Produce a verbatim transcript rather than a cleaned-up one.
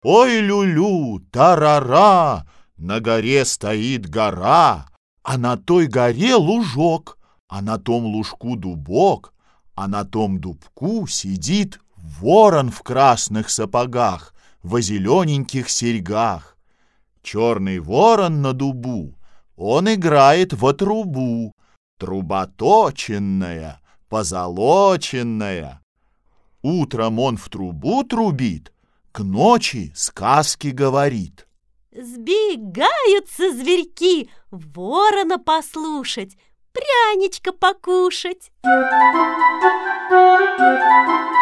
Ой, люлю, тарара, на горе стоит гора, а на той горе лужок, а на том лужку дубок, а на том дубку сидит ворон в красных сапогах, во зелененьких серьгах. Черный ворон на дубу, он играет во трубу, труба точенная, позолоченная. Утром он в трубу трубит, к ночи сказки говорит. Сбегаются зверьки ворона послушать, пряничка покушать.